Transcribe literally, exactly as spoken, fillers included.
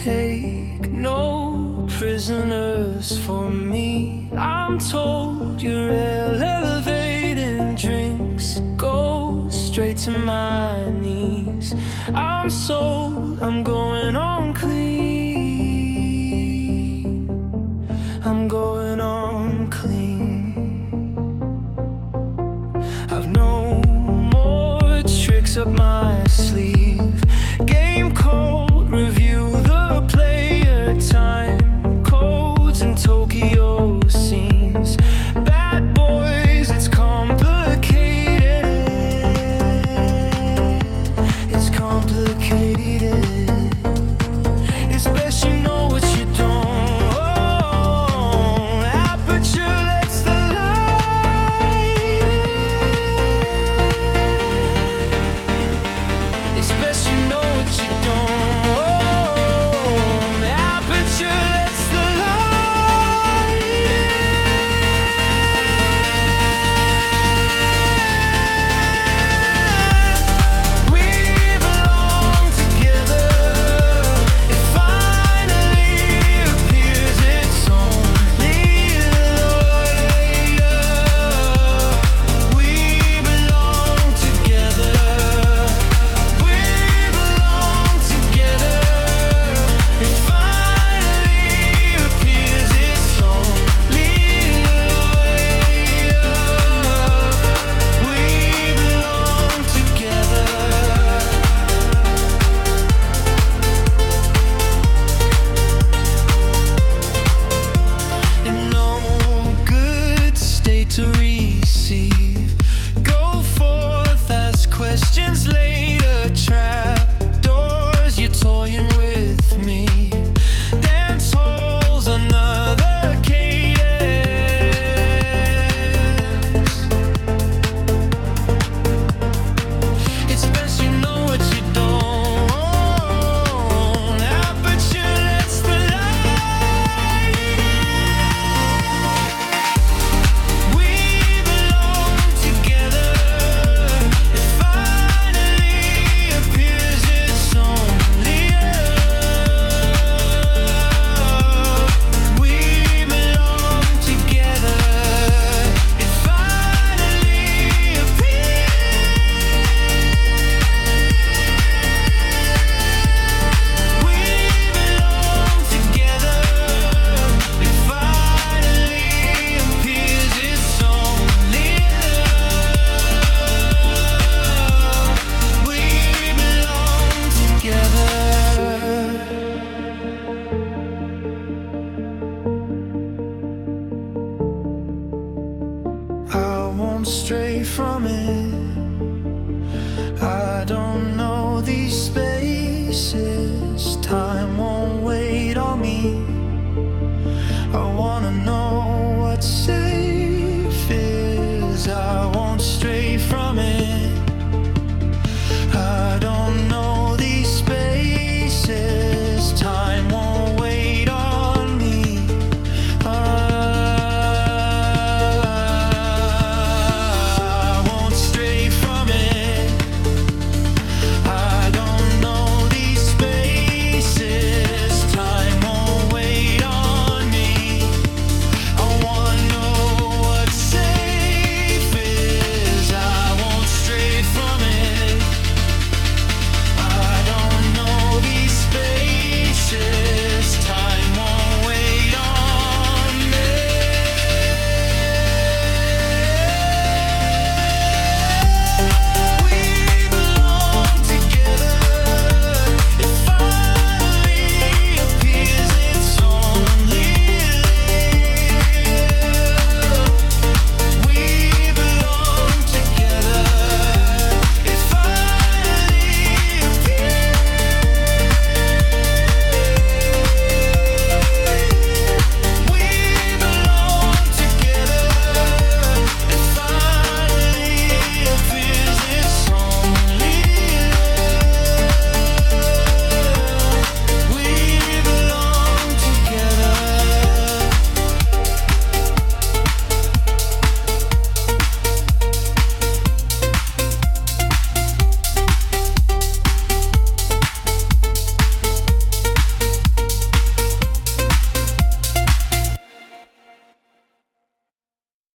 take no prisoners for me. I'm told you're elevating drinks go straight to my knees. I'm sold, I'm going on clean. I'm going on clean. I've no more tricks up my sleeve. Game cold, review the player time codes and Tokyo scenes. Bad boys, it's complicated. It's complicated. It's best you know what you don't. Oh, aperture lets the light in. It's best you know what you don't. Oh, aperture lets the light in. We belong together. It finally appears it's only lawyer. We belong together. We belong together. It finally appears it's only lawyer. We belong together. In no good state to receive. Go forth, ask questions later. Trap doors, you're toying with me. Dance halls, another cadence. It's best you know what you don't. Aperture lets the light in. We belong together. It finally appears it's only love. We belong together. It finally appears. We belong together. It finally appears it's only love. We belong together. I won't stray from it. I don't know these spaces. Time won't